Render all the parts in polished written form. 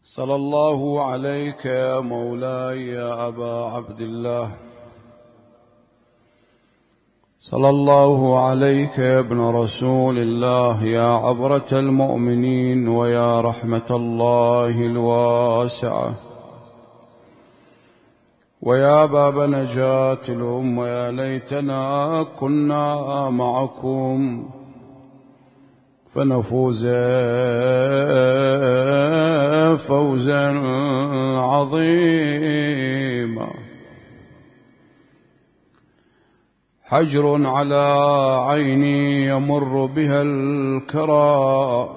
صلى الله عليك يا مولاي يا أبا عبد الله، صلى الله عليك يا ابن رسول الله، يا عبرة المؤمنين ويا رحمة الله الواسعة، ويا باب نجاة الأمة. يا ليتنا كنا معكم فنفوز فوزا عظيما. حجر على عيني يمر بها الكرى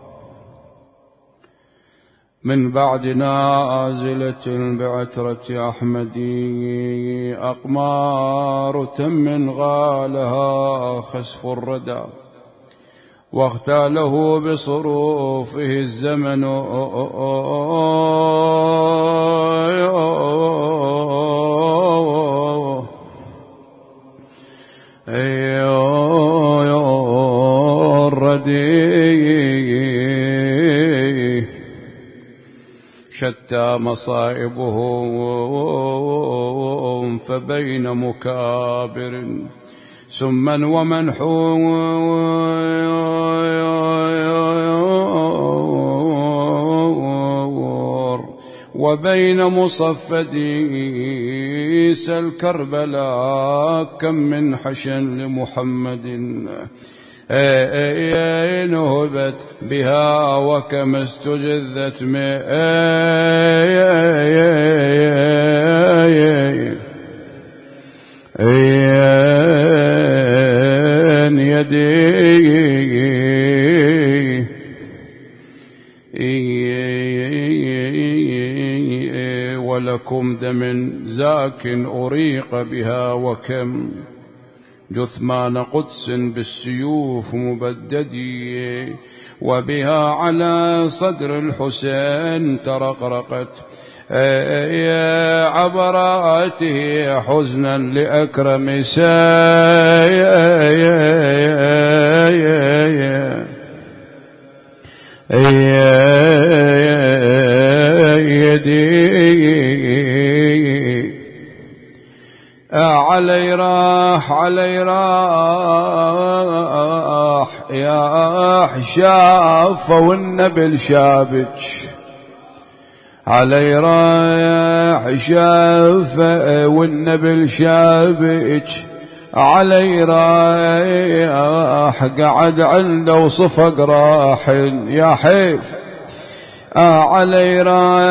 من بعد نازلة بعترة أحمدي، أقمار تم غالها خسف الردى، واغتاله بصروفه الزمن. الردي شتى مصائبهم، فبين مكابر سما ومنحور، وبين مصفدي سالكربلاء كم من حشن لمحمد نهبت بها، وكم استجذت من يدي ولكم دم زاك أريق بها، وكم جثمان قدس بالسيوف مبددي، وبها على صدر الحسين ترقرقت عبراته حزنا لأكرم علي راح يا حشاف والنبل شابك، علي راح شاف والنبل شابك، علي راح قعد عنده وصفق راح يا حيف، علي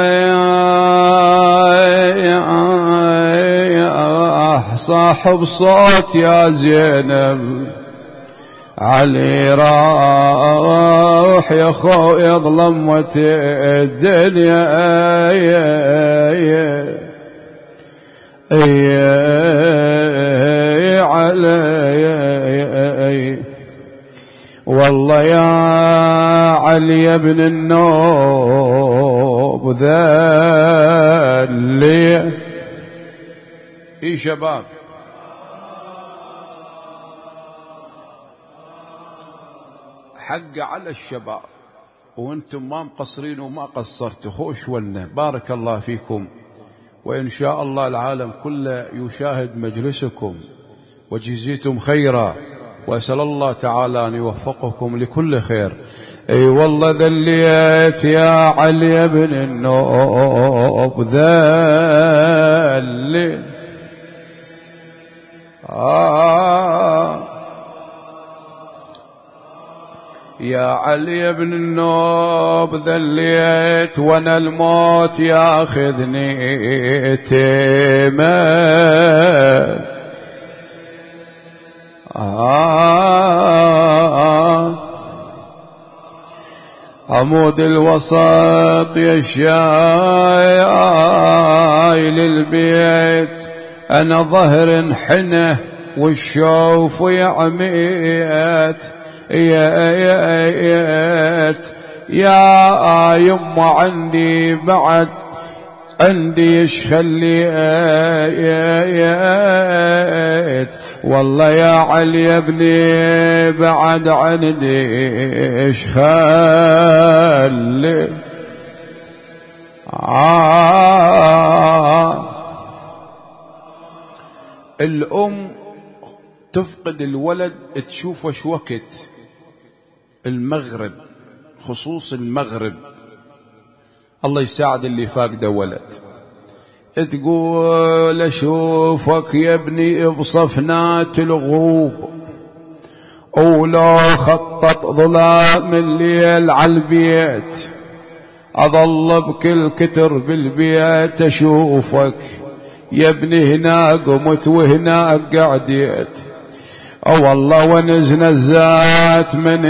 راح صاحب صوت يا زينب، علي راح يا خويا ظلمت الدنيا علي، والله يا علي بن النوب ذلي. اي شباب حق على الشباب، وانتم ما مقصرين وما قصرتوا، خوش ولنا، بارك الله فيكم، وإن شاء الله العالم كله يشاهد مجلسكم وجزيتم خيرا، وأسأل الله تعالى أن يوفقكم لكل خير. اي والله ذليت يا علي بن النوب ذلي، يا علي بن النوب ذليت وانا الموت ياخذني تيمة، عمود الوسط يا شاي للبيت، انا ظهر حنه والشوف يعميت، يا يما عندي بعد عندي خليت، والله يا علي ابني بعد عندي خلي. الأم تفقد الولد تشوف وش وقت المغرب، خصوص المغرب، الله يساعد اللي فاقده ولد، تقول أشوفك يا ابني بصفنات الغروب، ولو خطط ظلام الليل عالبيت أظل بكل كتر بالبيت أشوفك يا ابني، هنا قمت وهنا قعديت، والله ونزنزات من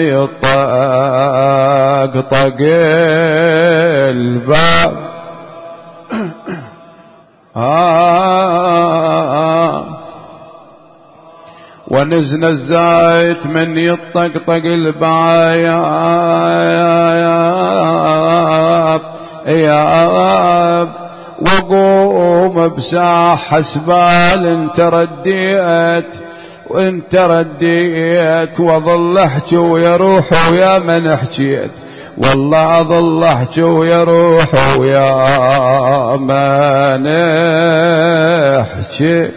يطقطق الباب ونزنزات من يطقطق الباب وقوم بساحة سبال انت رديت وانت رديت، واظل احكي ويا روح ويا من حكيت، والله اظل احكي ويا روح ويا من حكيت.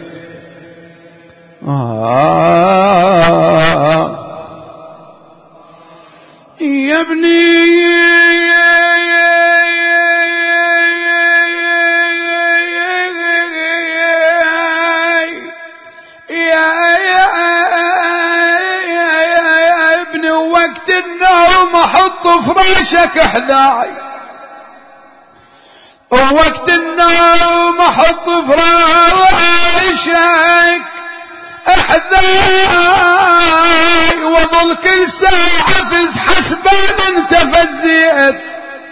يا ابني وقت النوم احط فراشك حذاي، ووقت النوم احط فراشك حذاي، وظل كل ساعة فز حسبان انت فزيت،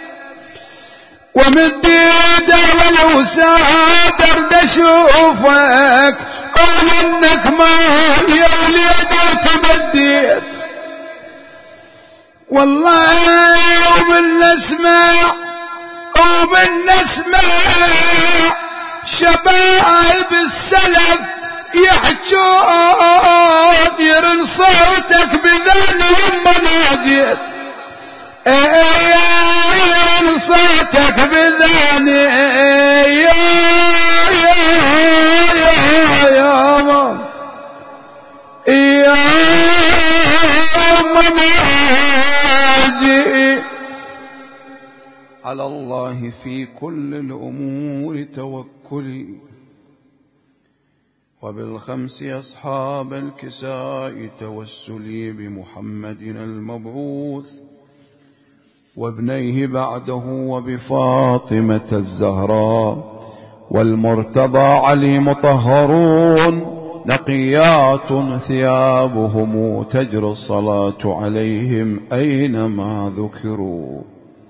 ومد يدي ولو سادر اشوفك قول انك ما يا وليد تبديت، والله ومن نسمع شباب السلف يحجون يرن صوتك بذاني يما ناجيت، يرن صوتك بذاني يا ناجي. على الله في كل الأمور توكلي، وبالخمس أصحاب الكساء توسلي بمحمد المبعوث وابنيه بعده وبفاطمة الزهراء والمرتضى علي مطهرون نقيات ثيابهم تجري الصلاة عليهم أينما ذكروا.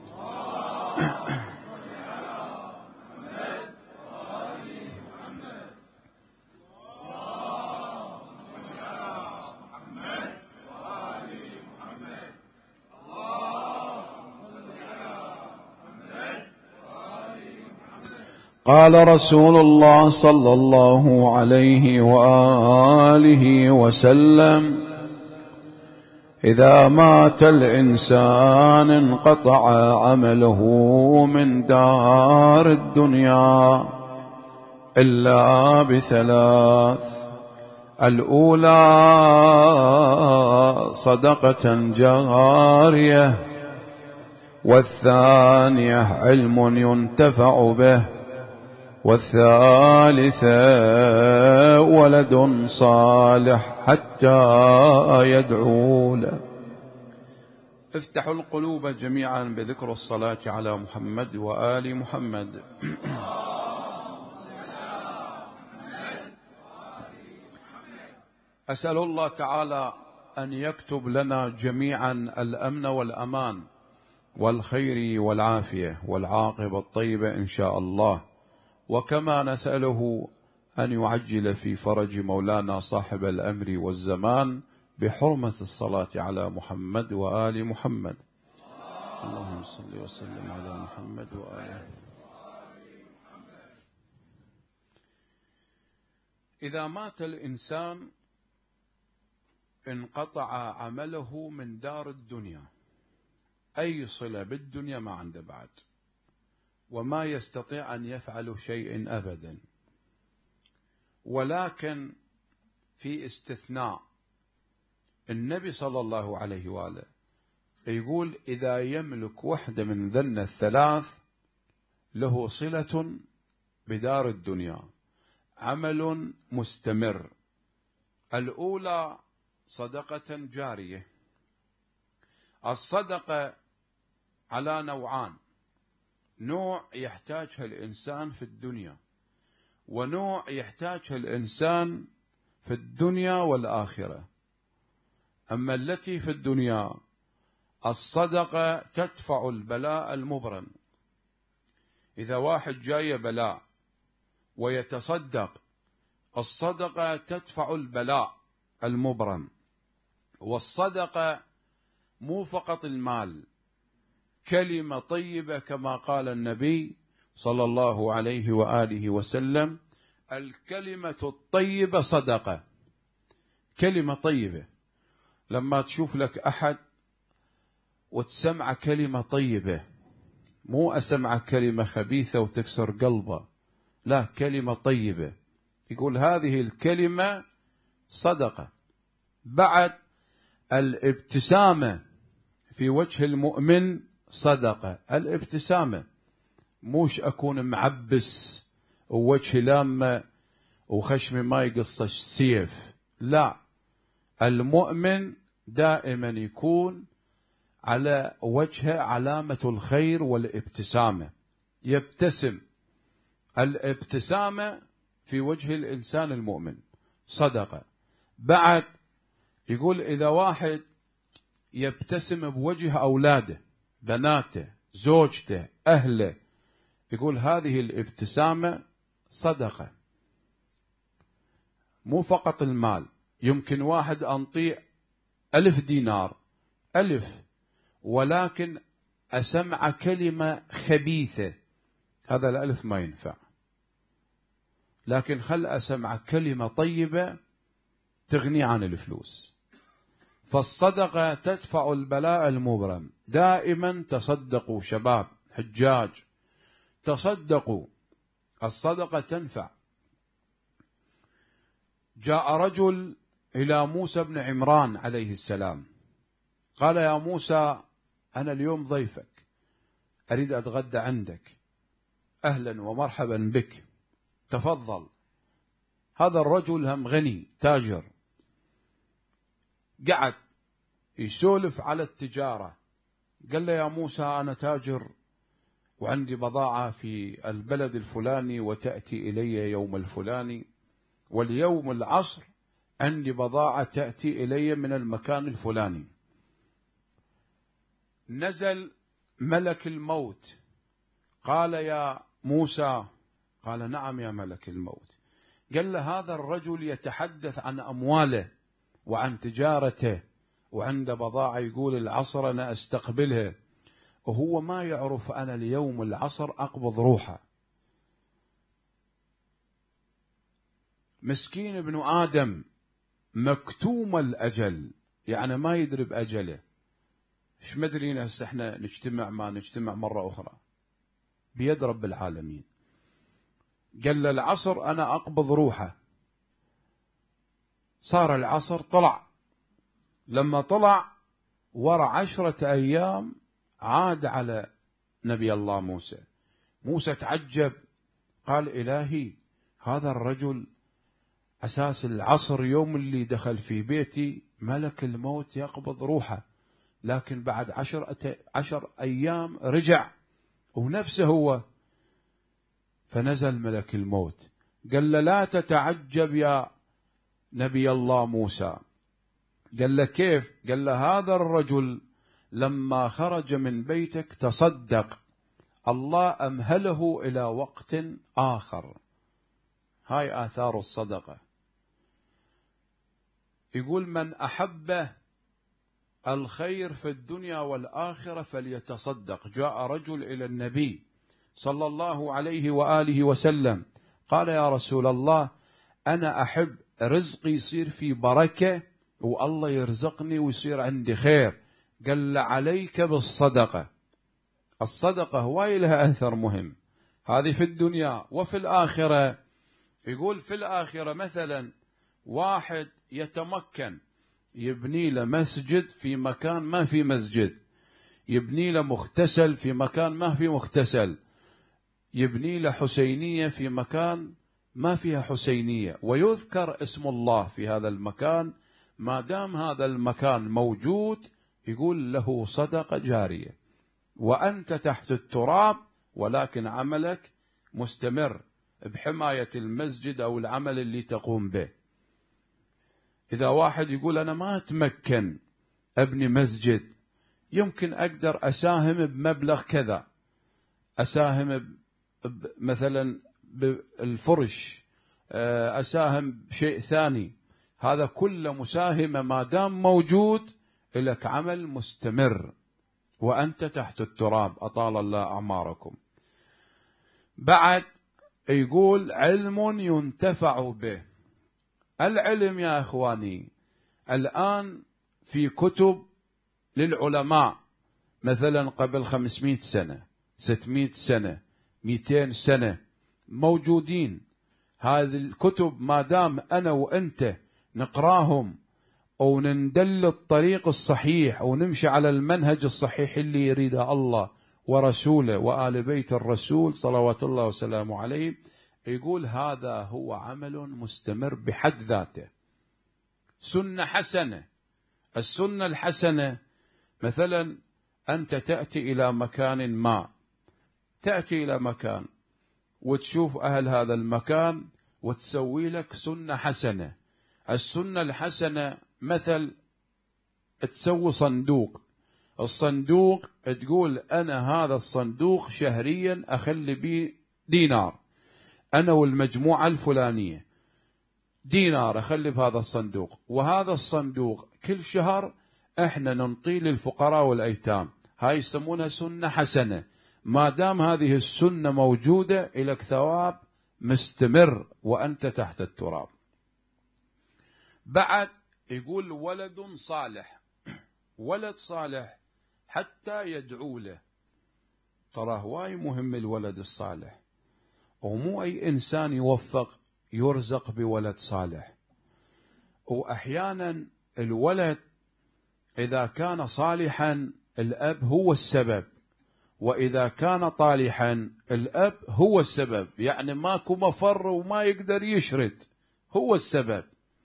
قال رسول الله صلى الله عليه وآله وسلم: إذا مات الإنسان انقطع عمله من دار الدنيا إلا بثلاث: الأولى صدقة جارية، والثانية علم ينتفع به، والثالثة ولد صالح حتى يدعو له. افتحوا القلوب جميعا بذكر الصلاة على محمد وآل محمد. أسأل الله تعالى أن يكتب لنا جميعا الأمن والأمان والخير والعافية والعاقبة الطيبة إن شاء الله، وكما نسأله أن يعجل في فرج مولانا صاحب الأمر والزمان بحرمة الصلاة على محمد وآل محمد. اللهم صل وسلم على محمد وآله. إذا مات الإنسان انقطع عمله من دار الدنيا، أي صلة بالدنيا ما عنده بعد، وما يستطيع أن يفعل شيء أبدا. ولكن في استثناء، النبي صلى الله عليه وآله يقول إذا يملك وحدة من ذن الثلاث له صلة بدار الدنيا، عمل مستمر. الأولى صدقة جارية. الصدقة على نوعان: نوع يحتاجها الإنسان في الدنيا، ونوع يحتاجها الإنسان في الدنيا والآخرة. أما التي في الدنيا، الصدقة تدفع البلاء المبرم. إذا واحد جاي بلاء ويتصدق، الصدقة تدفع البلاء المبرم. والصدقة مو فقط المال، كلمة طيبة، كما قال النبي صلى الله عليه وآله وسلم: الكلمة الطيبة صدقة. كلمة طيبة، لما تشوف لك أحد وتسمع كلمة طيبة، مو أسمع كلمة خبيثة وتكسر قلبه، لا، كلمة طيبة، يقول هذه الكلمة صدقة. بعد الابتسامة في وجه المؤمن صدقة. الابتسامة، موش أكون معبس ووجهي لامة وخشمي ما يقص السيف، لا، المؤمن دائما يكون على وجهه علامة الخير والابتسامة، يبتسم. الابتسامة في وجه الإنسان المؤمن صدقة. بعد يقول إذا واحد يبتسم بوجه أولاده، بناته، زوجته، أهله، يقول هذه الابتسامة صدقة. مو فقط المال، يمكن واحد أنطيه 1000 دينار، 1000، ولكن أسمع كلمة خبيثة، هذا 1000 ما ينفع. لكن خل أسمع كلمة طيبة تغني عن الفلوس. فالصدقة تدفع البلاء المبرم. دائما تصدقوا شباب حجاج، تصدقوا، الصدقة تنفع. جاء رجل إلى موسى بن عمران عليه السلام، قال: يا موسى، أنا اليوم ضيفك، أريد أتغدى عندك، أهلا ومرحبا بك، تفضل. هذا الرجل هم غني تاجر، قعد يسولف على التجارة. قال له: يا موسى، أنا تاجر وعندي بضاعة في البلد الفلاني، وتأتي إلي يوم الفلاني، واليوم العصر عندي بضاعة تأتي إلي من المكان الفلاني. نزل ملك الموت، قال: يا موسى. قال: نعم يا ملك الموت. قال له: هذا الرجل يتحدث عن أمواله وعن تجارته، وعنده بضاعة، يقول العصر أنا أستقبلها، وهو ما يعرف أنا اليوم العصر أقبض روحه. مسكين ابن آدم مكتوم الأجل، يعني ما يدري بأجله. ايش مدري هسه احنا نجتمع ما نجتمع مرة أخرى، بيد رب العالمين. قال له: العصر أنا أقبض روحه. صار العصر، طلع. لما طلع ورا 10 أيام عاد على نبي الله موسى. موسى تعجب، قال: إلهي، هذا الرجل أساس العصر يوم اللي دخل في بيتي ملك الموت يقبض روحه، لكن بعد 10 أيام رجع ونفسه هو. فنزل ملك الموت قال له: لا تتعجب يا نبي الله موسى. قال له: كيف؟ قال له: هذا الرجل لما خرج من بيتك تصدق، الله أمهله إلى وقت آخر. هاي آثار الصدقة. يقول: من أحب الخير في الدنيا والآخرة فليتصدق. جاء رجل إلى النبي صلى الله عليه وآله وسلم، قال: يا رسول الله، أنا أحب رزقي يصير في بركة والله يرزقني ويصير عندي خير. قال: عليك بالصدقة. الصدقة هواي لها أثر مهم. هذه في الدنيا. وفي الآخرة يقول في الآخرة مثلا واحد يتمكن يبني له مسجد في مكان ما في مسجد، يبني له مغتسل في مكان ما في مغتسل، يبني له حسينية في مكان ما فيها حسينية، ويذكر اسم الله في هذا المكان، ما دام هذا المكان موجود يقول له صدقة جارية، وأنت تحت التراب ولكن عملك مستمر بحماية المسجد أو العمل اللي تقوم به. إذا واحد يقول أنا ما أتمكن أبني مسجد، يمكن أقدر أساهم بمبلغ كذا، أساهم مثلا بالفرش، أساهم بشيء ثاني، هذا كله مساهمة ما دام موجود لك عمل مستمر وأنت تحت التراب، أطال الله أعماركم. بعد يقول علم ينتفع به. العلم يا إخواني الآن في كتب للعلماء مثلا قبل 500 سنة 600 سنة 200 سنة موجودين. هذه الكتب ما دام أنا وأنت نقراهم ونندل الطريق الصحيح ونمشي على المنهج الصحيح اللي يريده الله ورسوله وآل بيت الرسول صلوات الله وسلامه عليه، يقول هذا هو عمل مستمر بحد ذاته. سنة حسنة. السنة الحسنة مثلا أنت تأتي إلى مكان ما، تأتي إلى مكان وتشوف أهل هذا المكان وتسوي لك سنة حسنة. السنة الحسنة مثل تسوي صندوق، الصندوق تقول أنا هذا الصندوق شهريا أخلي به دينار، أنا والمجموعة الفلانية دينار أخلي بهذا الصندوق، وهذا الصندوق كل شهر احنا ننطيه للفقراء والأيتام. هاي يسمونها سنة حسنة. ما دام هذه السنة موجودة لك ثواب مستمر وأنت تحت التراب. بعد يقول ولد صالح. ولد صالح حتى يدعو له. ترى هواي مهم الولد الصالح، ومو أي إنسان يوفق يرزق بولد صالح. وأحيانا الولد إذا كان صالحا الأب هو السبب، وإذا كان طالحا الأب هو السبب، يعني ماكو مفر وما يقدر يشرد، هو السبب.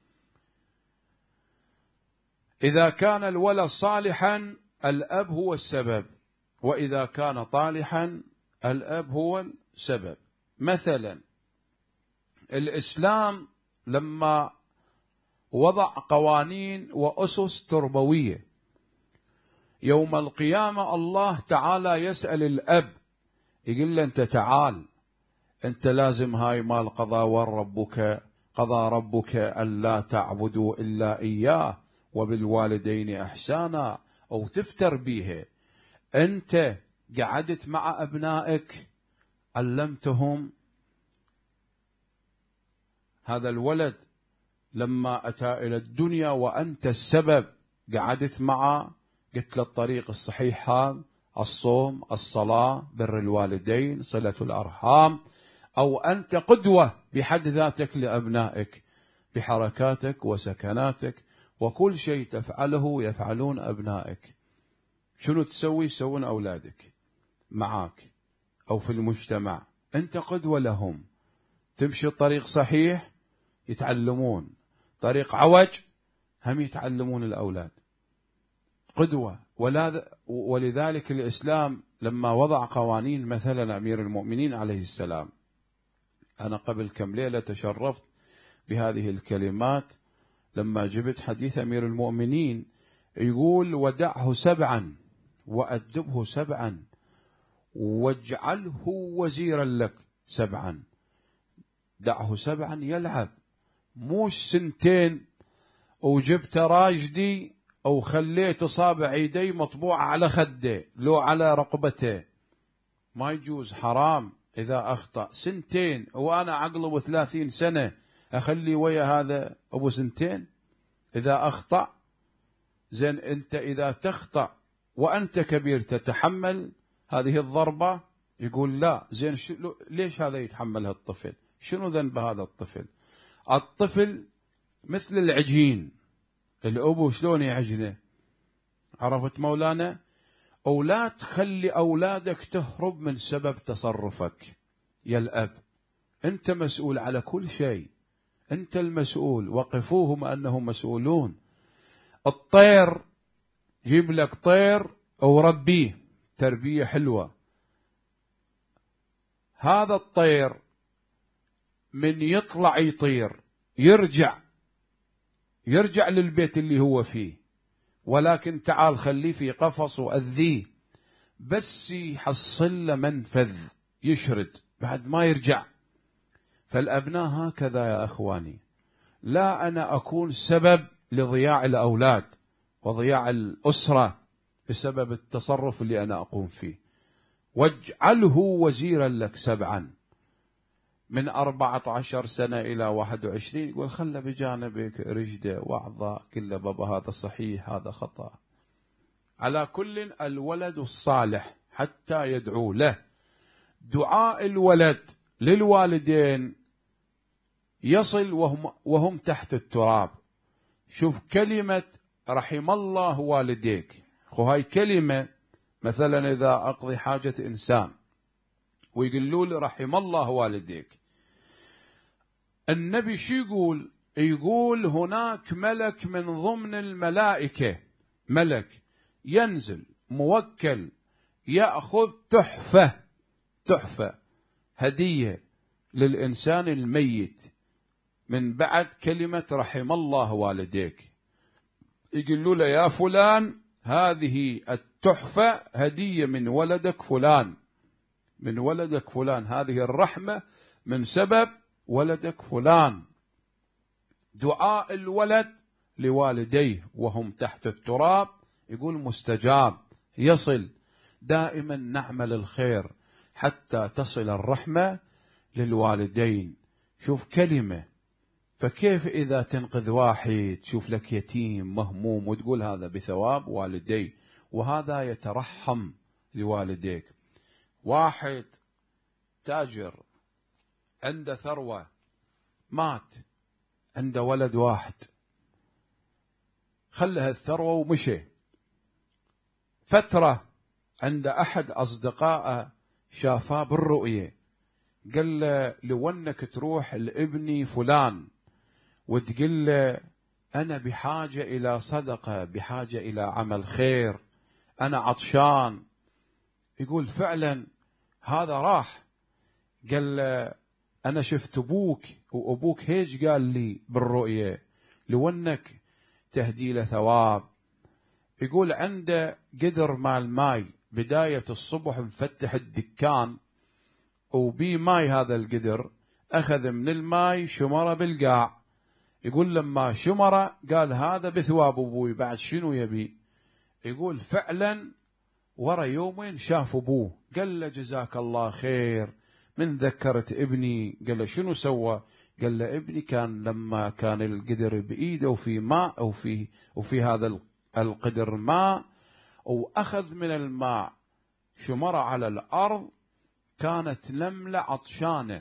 إذا كان الولد صالحا الأب هو السبب، وإذا كان طالحا الأب هو السبب. مثلا الإسلام لما وضع قوانين وأسس تربوية، يوم القيامة الله تعالى يسأل الأب يقول له أنت تعال، أنت لازم هاي مال قضى ربك ألا تعبدوا إلا إياه وبالوالدين إحسانا، أو تفتر بيها. أنت قعدت مع أبنائك علمتهم. هذا الولد لما أتى إلى الدنيا وأنت السبب، قعدت معه قلت له الطريق الصحيح هذا الصوم، الصلاة، بر الوالدين، صلة الأرحام، أو أنت قدوة بحد ذاتك لأبنائك بحركاتك وسكناتك، وكل شيء تفعله يفعلون أبنائك. شنو تسوي؟ يسوون أولادك معاك أو في المجتمع، أنت قدوة لهم. تمشي الطريق صحيح يتعلمون، طريق عوج هم يتعلمون الأولاد، قدوة. ولذلك الإسلام لما وضع قوانين، مثلا أمير المؤمنين عليه السلام، أنا قبل كم ليلة تشرفت بهذه الكلمات لما جبت حديث أمير المؤمنين، يقول ودعه 7 وأدبه 7 واجعله وزيرا لك 7. دعه 7 يلعب، موش 2 وجبت راجدي أو خليت أصابع يدي مطبوعة على خده لو على رقبته، ما يجوز، حرام. إذا أخطأ 2 وأنا عقله 30 سنة أخلي ويا هذا أبو 2 إذا أخطأ؟ زين أنت إذا تخطأ وأنت كبير تتحمل هذه الضربة؟ يقول لا زين ليش هذا يتحملها الطفل؟ شنو ذنب هذا الطفل؟ الطفل مثل العجين، الأبو شلون يعجنه؟ عرفت مولانا؟ ولا تخلي أولادك تهرب من سبب تصرفك يا الأب، أنت مسؤول على كل شيء، أنت المسؤول، وقفوهم أنهم مسؤولون. الطير جيب لك طير وربيه تربية حلوة، هذا الطير من يطلع يطير يرجع للبيت اللي هو فيه، ولكن تعال خليه في قفص وأذيه، بس يحصل له منفذ يشرد بعد ما يرجع. فالأبناء هكذا يا أخواني، لا أنا أكون سبب لضياع الأولاد وضياع الأسرة بسبب التصرف اللي أنا أقوم فيه. واجعله وزيرا لك 7 من 14 سنة إلى 21، يقول خله بجانبك رشده وعظة كله بابا هذا صحيح هذا خطأ. على كل الولد الصالح حتى يدعو له، دعاء الولد للوالدين يصل وهم تحت التراب. شوف كلمة رحم الله والديك، هاي كلمة مثلا إذا أقضي حاجة إنسان ويقولوا لي رحم الله والديك، النبي شو يقول؟ يقول هناك ملك من ضمن الملائكة، ملك ينزل موكل يأخذ تحفة هدية للإنسان الميت من بعد كلمة رحم الله والديك، يقولوا له يا فلان هذه التحفة هدية من ولدك فلان، من ولدك فلان، هذه الرحمة من سبب ولدك فلان. دعاء الولد لوالديه وهم تحت التراب يقول مستجاب، يصل. دائما نعمل الخير حتى تصل الرحمة للوالدين. شوف كلمة، فكيف إذا تنقذ واحد، شوف لك يتيم مهموم وتقول هذا بثواب والديه، وهذا يترحم لوالديك. واحد تاجر عنده ثروة مات، عنده ولد واحد، خلها الثروة ومشي. فترة عند أحد أصدقائه شافاه بالرؤية، قال له لو أنك تروح لابني فلان وتقول له أنا بحاجة إلى صدقة، بحاجة إلى عمل خير، أنا عطشان. يقول فعلا هذا راح قال له أنا شفت أبوك، وأبوك هيج قال لي بالرؤية لو أنك تهدي له ثواب. يقول عنده قدر مال ماي، بداية الصبح مفتح الدكان وبي ماي، هذا القدر أخذ من الماي شمرة بالقاع. يقول لما شمرة قال هذا بثواب أبوي، بعد شنو يبي؟ يقول فعلا ورا يومين شاف أبوه، قال له جزاك الله خير من ذكرت ابني. قال له شنو سوى؟ قال له ابني كان لما كان القدر بإيده وفي ماء وفي هذا القدر ماء، وأخذ من الماء شمرة على الأرض، كانت نملة عطشانة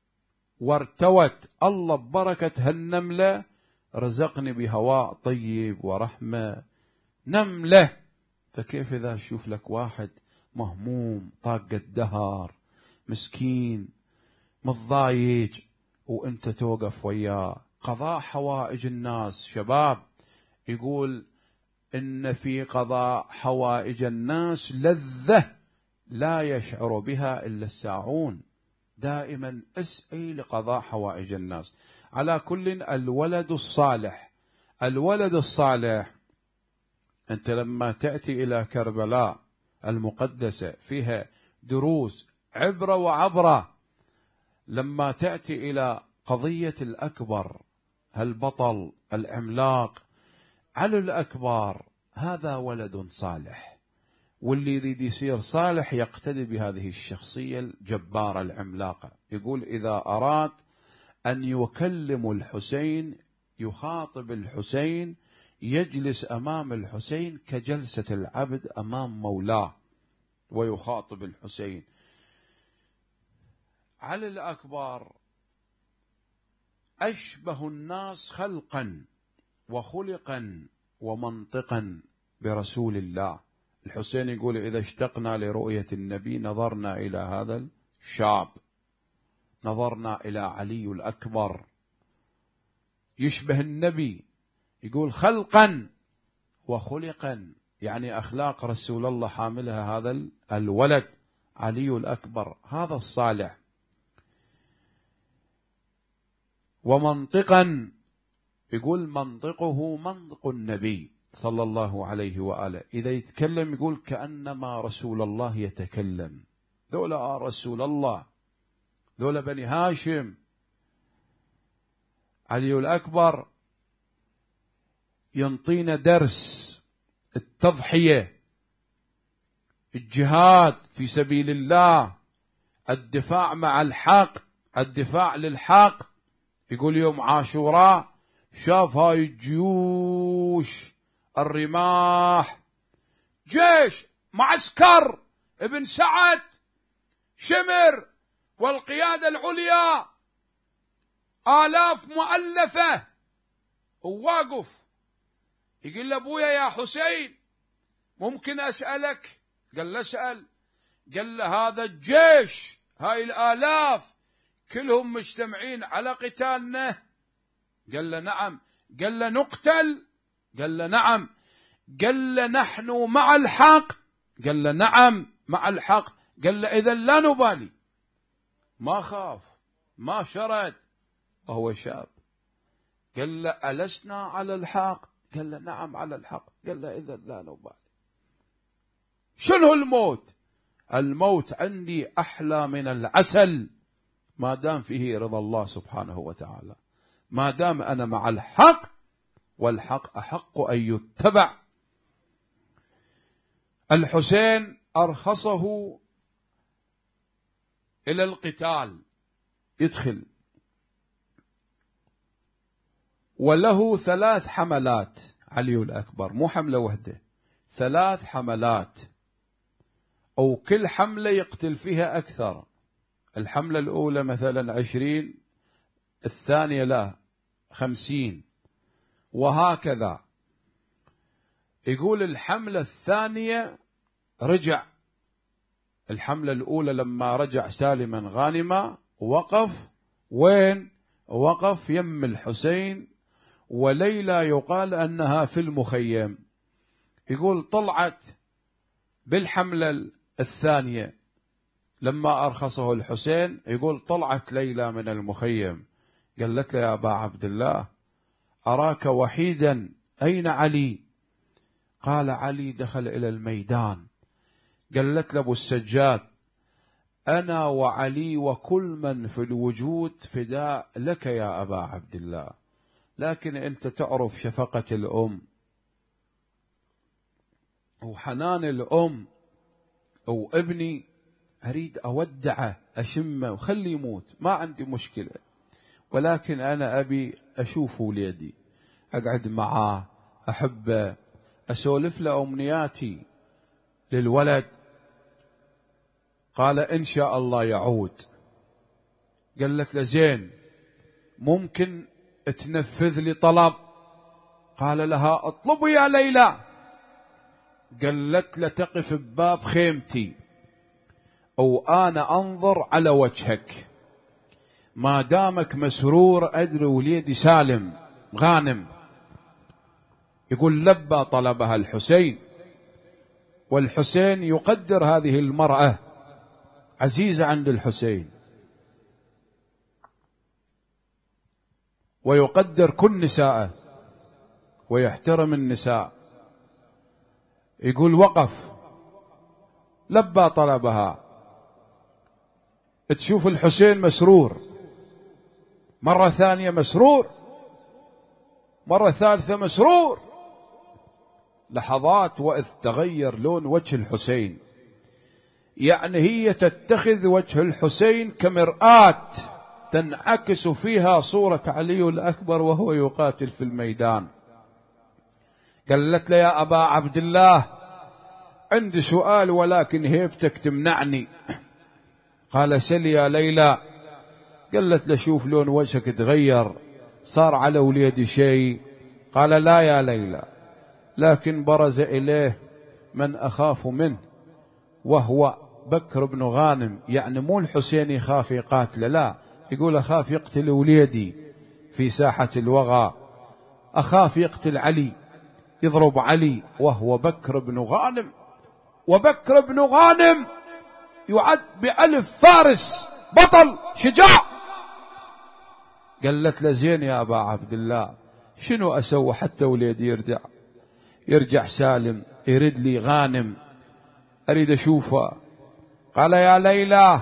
وارتوت، الله ببركة هالنملة رزقني بهواء طيب ورحمة نملة. فكيف إذا أشوف لك واحد مهموم طاق الدهر مسكين متضايج وأنت توقف وياه، قضاء حوائج الناس. شباب يقول إن في قضاء حوائج الناس لذة لا يشعر بها إلا الساعون. دائما اسعي لقضاء حوائج الناس. على كل الولد الصالح، الولد الصالح أنت لما تأتي إلى كربلاء المقدسة فيها دروس عبرة وعبرة، لما تأتي إلى قضية الأكبر هالبطل العملاق علي الأكبر، هذا ولد صالح، واللي يريد يصير صالح يقتدي بهذه الشخصية الجبارة العملاقة. يقول إذا أراد أن يكلم الحسين يخاطب الحسين، يجلس أمام الحسين كجلسة العبد أمام مولاه ويخاطب الحسين. علي الأكبر أشبه الناس خلقا وخلقا ومنطقا برسول الله. الحسين يقول إذا اشتقنا لرؤية النبي نظرنا إلى هذا الشاب، نظرنا إلى علي الأكبر يشبه النبي. يقول خلقا وخلقا، يعني أخلاق رسول الله حاملها هذا الولد علي الأكبر، هذا الصالح. ومنطقا، يقول منطقه منطق النبي صلى الله عليه وآله، إذا يتكلم يقول كأنما رسول الله يتكلم. ذولا رسول الله، ذولا بني هاشم. علي الأكبر ينطينا درس التضحية، الجهاد في سبيل الله، الدفاع مع الحق، الدفاع للحق. يقول يوم عاشوراء شاف هاي الجيوش الرماح، جيش معسكر ابن سعد شمر والقيادة العليا آلاف مؤلفة، وواقف يقول لأبويا يا حسين ممكن أسألك؟ قال له اسأل. قال له هذا الجيش هاي الآلاف كلهم مجتمعين على قتالنا؟ قال له نعم. قال له نقتل؟ قال له نعم. قال له نحن مع الحق؟ قال له نعم مع الحق. قال له إذا لا نبالي، ما خاف ما شرد وهو شاب. قال له ألسنا على الحق؟ قال له نعم على الحق. قال له إذا لا نبالي. شنو الموت؟ الموت عندي أحلى من العسل ما دام فيه رضا الله سبحانه وتعالى، ما دام أنا مع الحق، والحق أحق أن يتبع. الحسين أرخصه إلى القتال، يدخل، وله 3 حملات. علي الأكبر مو حملة واحدة، 3 حملات، أو كل حملة يقتل فيها أكثر. الحملة الأولى مثلا 20، الثانية لا 50، وهكذا. يقول الحملة الثانية رجع، الحملة الأولى لما رجع سالما غانما وقف وين؟ وقف يم الحسين، وليلى يقال أنها في المخيم. يقول طلعت بالحملة الثانية لما أرخصه الحسين، يقول طلعت ليلى من المخيم، قالت له يا أبا عبد الله أراك وحيدا، أين علي؟ قال علي دخل إلى الميدان. قالت له أبو السجاد أنا وعلي وكل من في الوجود فداء لك يا أبا عبد الله، لكن أنت تعرف شفقة الأم وحنان الأم، وابني أريد أودعه أشمه وخلي يموت، ما عندي مشكلة، ولكن أنا أبي أشوف وليدي، أقعد معاه، أحبه، أسولف له أمنياتي للولد. قال إن شاء الله يعود. قالت له زين ممكن تنفذ لي طلب؟ قال لها اطلبوا يا ليلى. قالت له تقف بباب خيمتي وأنا أنظر على وجهك، ما دامك مسرور أدري وليدي سالم غانم. يقول لبى طلبها الحسين، والحسين يقدر هذه المرأة عزيزة عند الحسين، ويقدر كل نساءه ويحترم النساء. يقول وقف لبى طلبها. تشوف الحسين مسرور، مرة ثانية مسرور، مرة ثالثة مسرور. لحظات وإذ تغير لون وجه الحسين، يعني هي تتخذ وجه الحسين كمرآة تنعكس فيها صورة علي الأكبر وهو يقاتل في الميدان. قالت له يا أبا عبد الله عندي سؤال ولكن هيبتك تمنعني. قال سل يا ليلى. قالت له شوف لون وجهك تغير، صار على وليدي شيء. قال لا يا ليلى، لكن برز إليه من أخاف منه وهو بكر بن غانم، يعني مو الحسين يخاف يقاتله، لا، يقول أخاف يقتل وليدي في ساحة الوغى، أخاف يقتل علي، يضرب علي وهو بكر بن غانم، وبكر بن غانم يعد بألف فارس، بطل شجاع. قالت له زين يا أبا عبد الله، شنو أسوي حتى وليدي يرجع سالم، يرد لي غانم أريد أشوفه. قال يا ليلى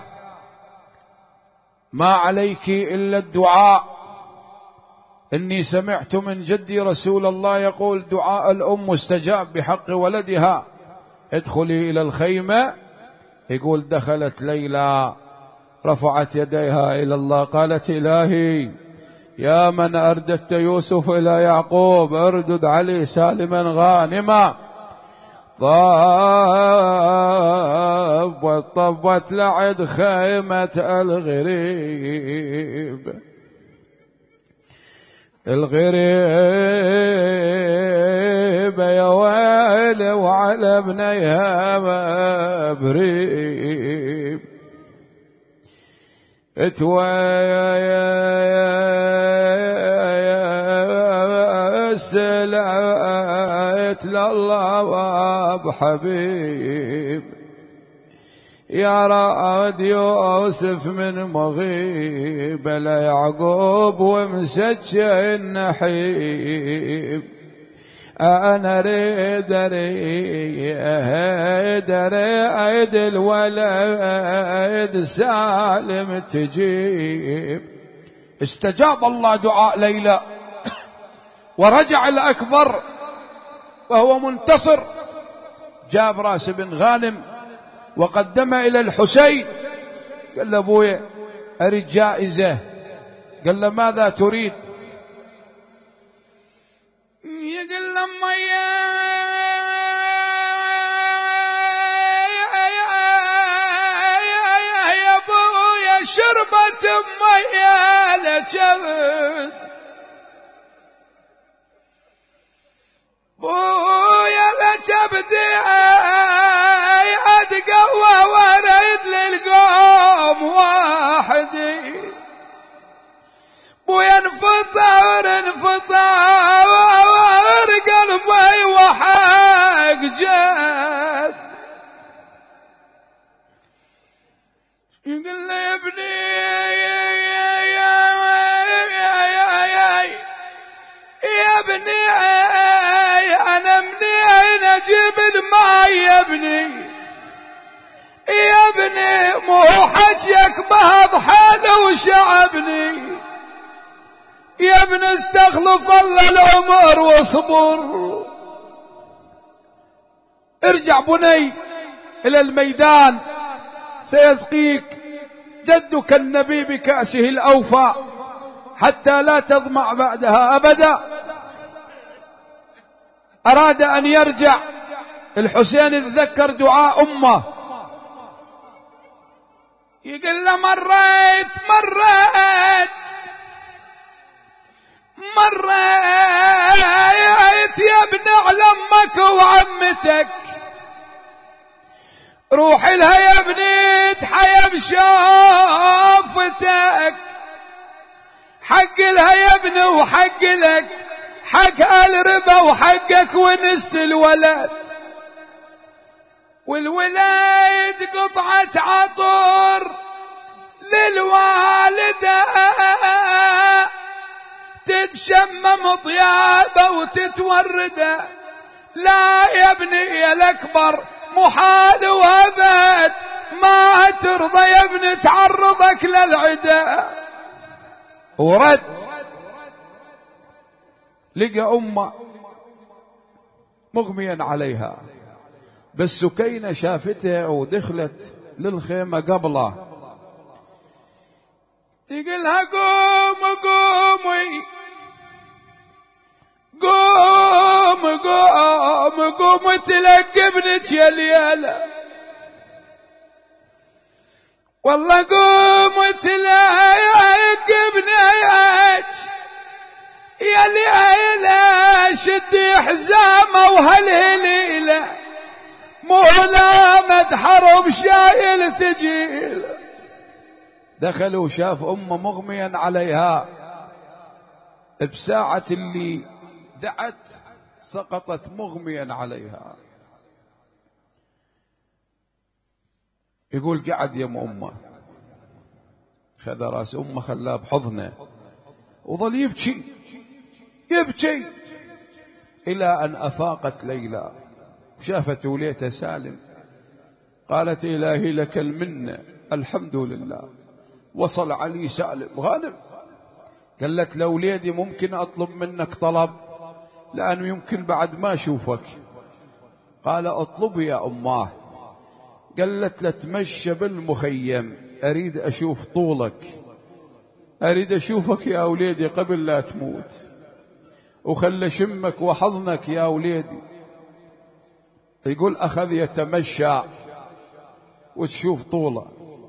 ما عليك إلا الدعاء، إني سمعت من جدي رسول الله يقول دعاء الأم مستجاب بحق ولدها، ادخلي إلى الخيمة. يقول دخلت ليلى رفعت يديها إلى الله، قالت إلهي يا من أرددت يوسف إلى يعقوب اردد علي سالما غانما. طبت لعد خيمة الغريب، الغريب يا ويل وعلى ابنيها مبريب، اتوسلت لله بحبيب، يا راد يوسف من مغيب ليعقوب ومسجى النحيب، أنا أريد أريد الولد سالم تجيب. استجاب الله دعاء ليلى، ورجع الأكبر وهو منتصر، جاب راس بن غانم وقدم إلى الحسين. قال له أبويا أريد جائزة. قال له ماذا تريد؟ يقول لما يا أبويا شربت ميا لجبد، بويا لجبدي أتقوى وارد للقوم واحدي، بويا انفطر قلبي وحق جد. يقول لي يا ابني يا ابني أنا منين أجيب الماء يا ابني، يا ابني مو حجيك بهض حال وشعبني، يا ابن استخلف الله العمر واصبر. ارجع بني إلى الميدان سيسقيك جدك النبي بكأسه الأوفى حتى لا تظمأ بعدها أبدا. أراد أن يرجع الحسين، اتذكر دعاء أمه، يقول له مريت يا ابن على امك وعمتك، روح لها يا ابني تحيا بشافتك، حق لها يا ابني وحق لك، حق الربا وحقك ونست الولد، والولد قطعة عطر للوالدة تتشمم طيابه وتتورده، لا يا ابني الأكبر محال وابد ما ترضى يا ابني تعرضك للعدا. ورد لقى أمه مغميا عليها، بس سكينة شافتها ودخلت للخيمة قبله، يقولها قومي قوم تلقى ابنك يا ليلى، والله قوم تلقى شدي حزامه وهالهليله مو لامد حرب شايل ثقيل. دخل وشاف أمه مغميا عليها، بساعة اللي دعت سقطت مغميا عليها. يقول قعد يم أمه، خذ رأس أمه خلاه بحضنه وظل يبكي يبكي إلى أن أفاقت ليلى، شافت وليته سالم، قالت إلهي لك المنة، الحمد لله وصل علي سالم غانم. قالت لوليدي ممكن أطلب منك طلب لأنه يمكن بعد ما أشوفك؟ قال اطلب يا أماه. قالت لتمشى بالمخيم، أريد أشوف طولك، أريد أشوفك يا وليدي قبل لا تموت، وخل شمك وحضنك يا وليدي. يقول أخذ يتمشى وتشوف طوله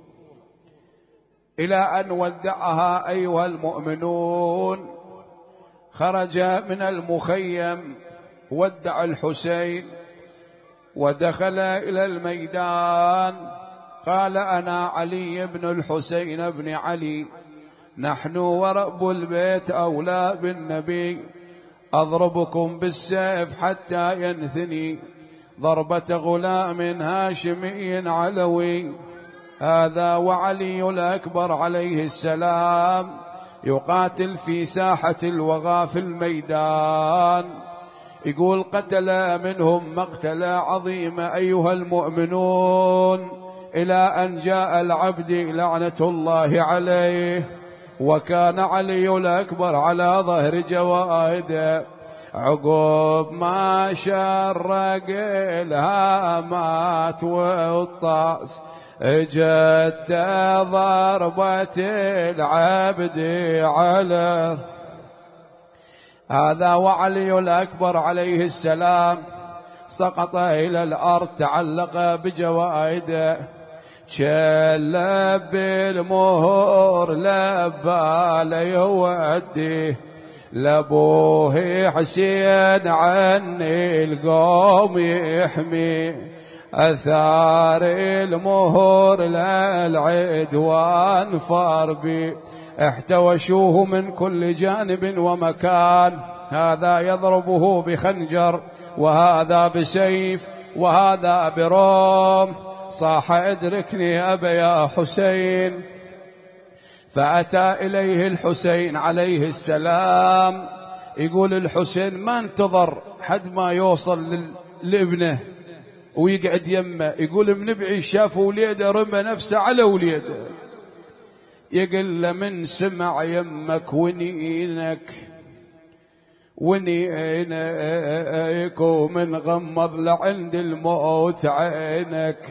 إلى أن ودعها. أيها المؤمنون، خرج من المخيم ودع الحسين ودخل إلى الميدان. قال أنا علي بن الحسين بن علي، نحن ورب البيت أولى بالنبي، أضربكم بالسيف حتى ينثني ضربة غلام هاشمي علوي. هذا وعلي الأكبر عليه السلام يقاتل في ساحة الوغى في الميدان. يقول قتل منهم مقتلا عظيما أيها المؤمنون، إلى أن جاء العبد لعنة الله عليه، وكان علي الأكبر على ظهر جوائده. عقب ما شرق الهامات والطاس اجت ضربة العبد على. هذا وعلي الأكبر عليه السلام سقط إلى الأرض، تعلق بجوائده، شلب بالمهور لبى ليوديه لابوه حسين عني القوم يحمي. أثار المهور للعدوان فاربي، احتوشوه من كل جانب ومكان، هذا يضربه بخنجر وهذا بسيف وهذا برام. صاح ادركني أبا يا حسين، فأتى إليه الحسين عليه السلام. يقول الحسين ما انتظر حد ما يوصل لابنه ويقعد يمه. يقول من بعيد شاف وليده رمى نفسه على وليده، يقول له من سمع يمك ونينك ونينك ومن غمض لعند الموت عينك،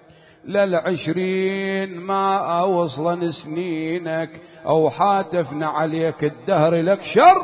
لل20 ما أوصلن سنينك، أو حاتفنا عليك الدهر لك شر.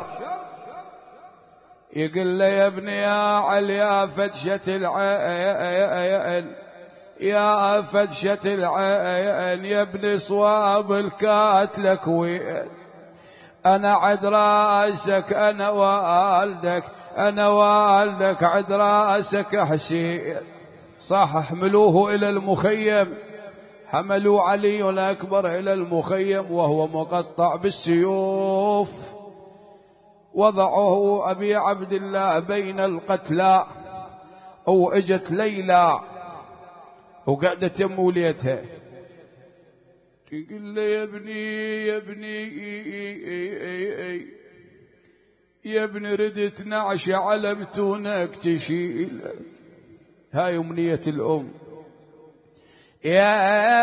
يقول له يا ابني يا علي يا فدشة العين، يا فدشة العين، يا ابن صواب الكاتلك وين؟ أنا عد راسك أنا والدك، أنا والدك عد راسك حسين. صح حملوه إلى المخيم، حملوا علي الأكبر إلى المخيم وهو مقطع بالسيوف، وضعه أبي عبد الله بين القتلى. أو اجت ليلى وقعدت يم وليتها، تقول له يا ابني يا ابني يا ابني ردت نعش علمتونك تشيل. هاي أمنية الأم. يا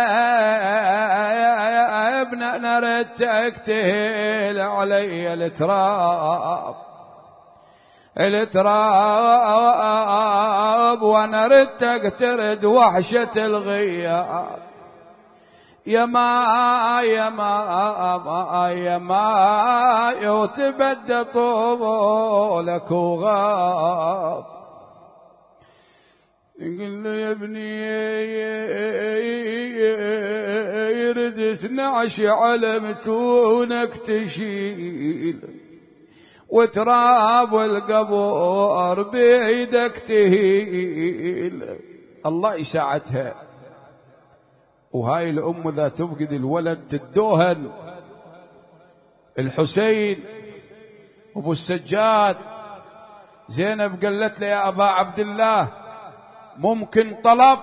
ابن أنا ردتك تهيل علي التراب، التراب، وأنا ردتك ترد وحشة الغياب. يا ما يا ما يا ما يتبدى طولك وغاب. يقول له يا ابني ردت نعش علمتونك تشيل، وتراب القبور بيدك تهيل. الله يساعدها. وهاي الأم ذا تفقد الولد تدوهن. الحسين أبو السجاد، زينب قالت له يا أبا عبد الله ممكن طلب؟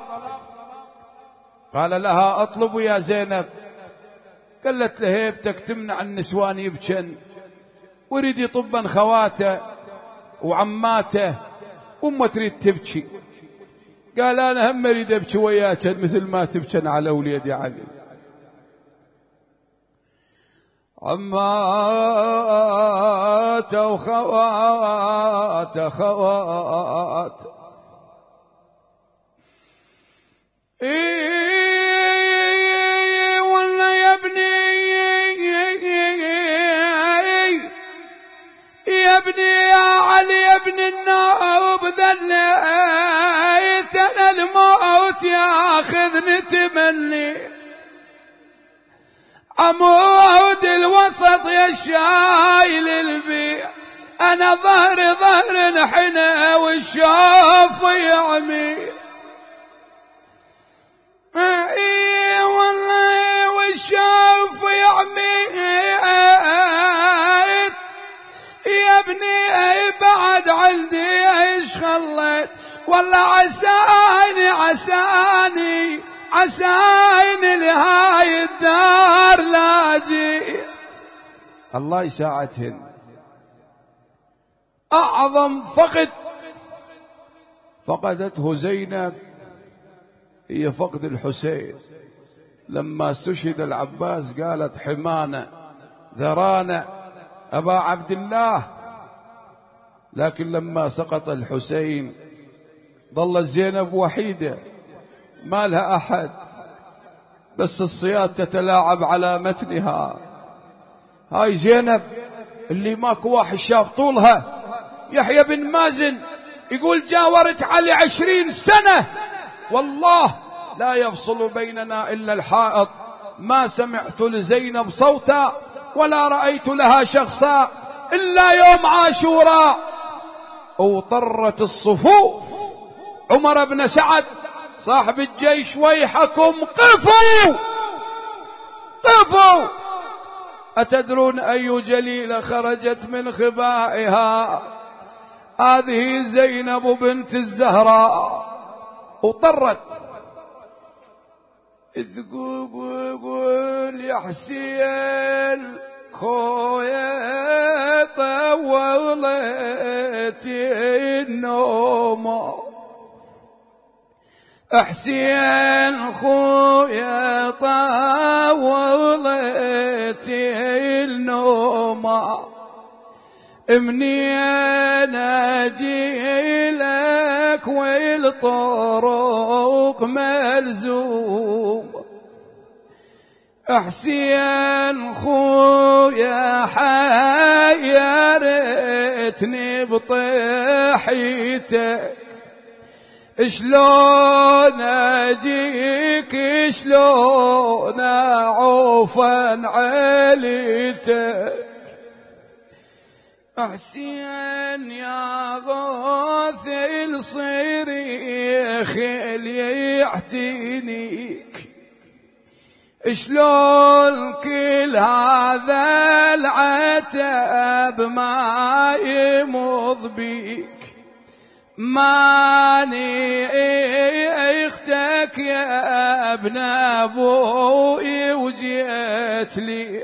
قال لها أطلب يا زينب. قالت له هيبتك تمنع النسوان يبكن، ويريد يطبن خواته وعماته وما تريد تبكي. قال أنا هم أريد أبكي وياك مثل ما تبكن على وليدي علي. عمات وخوات خوات والله يا ابني يا ابني يا علي يا ابن النوب ذليت انا الموت ياخذني تمني. عمود الوسط يا شايل البيع، انا ظهر نحنه والشوف يعمي. اي والله والشوف يعمي يا ابني بعد عندي ايش خليت. والله عساني لهاي الدار لا جيت. الله يساعدهن. أعظم فقد فقدته زينب هي فقد الحسين. لما استشهد العباس قالت حمانة ذرانة أبا عبد الله، لكن لما سقط الحسين ظلت زينب وحيدة ما لها أحد، بس الصياد تتلاعب على متنها. هاي زينب اللي ماكو واحد شاف طولها. يحيى بن مازن يقول جاورت علي 20 سنة والله لا يفصل بيننا إلا الحائط، ما سمعت لزينب صوتا ولا رأيت لها شخصا إلا يوم عاشوراء. وطرت الصفوف عمر بن سعد صاحب الجيش ويحكم قفوا قفوا. أتدرون أي جليلة خرجت من خبائها؟ هذه زينب بنت الزهراء. وطرت إذ قول يا حسين خويا طولت النوم. حسين خويا طولت النوم. منين اجي لك والطرق ملزوم. حسين خويا حيرتني بطيحتك، شلون اجيك شلون اعوفن عليتك. حسين يا غوث الصريخ اللي يعتنيك، شلون كل هذا العتب ما يمض بيك. ماني اختك يا ابن ابوي وجيت لي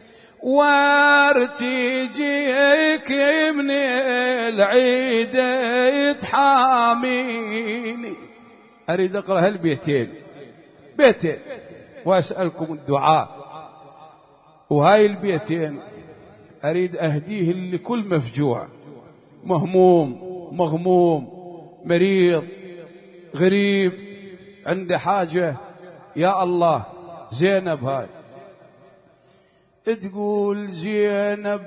وارتجيك من العيد تحاميني. اريد اقرا هالبيتين بيتين واسالكم الدعاء. وهاي البيتين اريد اهديه لكل مفجوع مهموم مغموم مريض غريب عنده حاجة. يا الله زينب هاي تقول زينب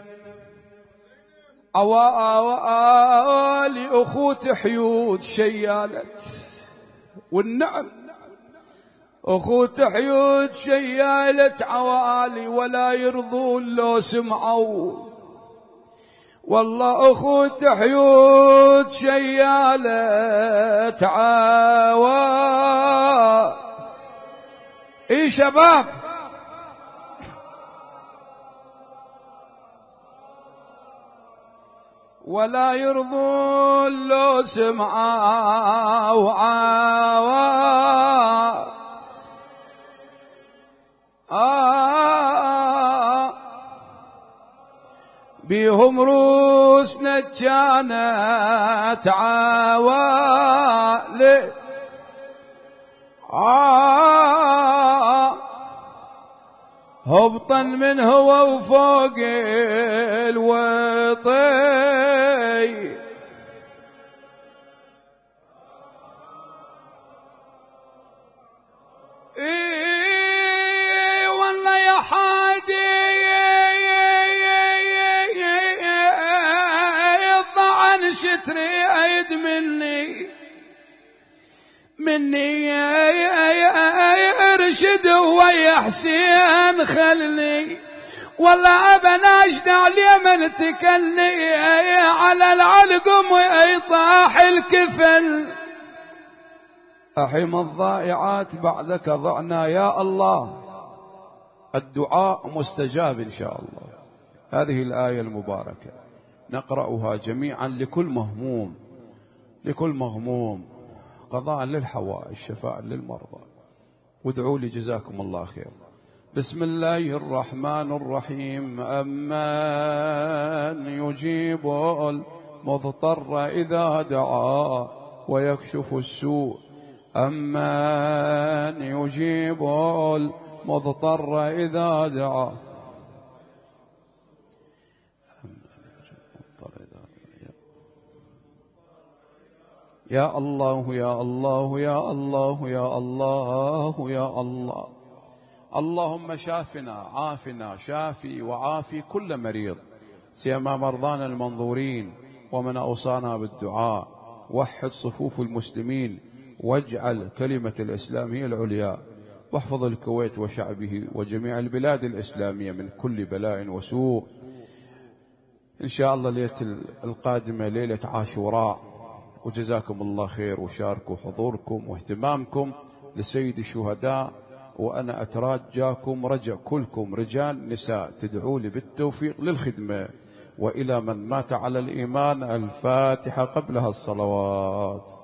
عوالي أخوت حيود شيالت. والنعم أخوت حيود شيالت عوالي ولا يرضون لو سمعوا. والله أخوت حيوت شيالة تعاوى. إي شباب ولا يرضون لو سمعوا عاوى. بيهم روسنا كانت عوالي. هبطا من هو وفوق الوطي. والله يا حادي يضعن شتري عيد مني ارشد ويا حسين خلني. والله ابنا اشدع اليمن تكلني على العلقم ويطاح الكفل. أحم الضائعات بعدك ضعنا يا الله. الدعاء مستجاب إن شاء الله. هذه الآية المباركة نقرأها جميعا لكل مهموم، لكل مغموم، قضاء للحوائج، شفاء للمرضى. وادعوا لي جزاكم الله خير. بسم الله الرحمن الرحيم. أمن يجيب المضطر إذا دعا ويكشف السوء. أمن يجيب المضطر إذا دعا. يا الله يا الله يا الله يا الله يا الله. اللهم شافنا عافنا شافي وعافي كل مريض، سيما مرضانا المنظورين ومن أوصانا بالدعاء. وحد صفوف المسلمين واجعل كلمة الإسلام هي العليا، واحفظ الكويت وشعبه وجميع البلاد الإسلامية من كل بلاء وسوء. إن شاء الله ليلة القادمة ليلة عاشوراء، وجزاكم الله خير، وشاركوا حضوركم واهتمامكم لسيد الشهداء. وأنا أترجاكم رجع كلكم رجال نساء تدعوا لي بالتوفيق للخدمة. وإلى من مات على الإيمان الفاتحة قبلها الصلوات.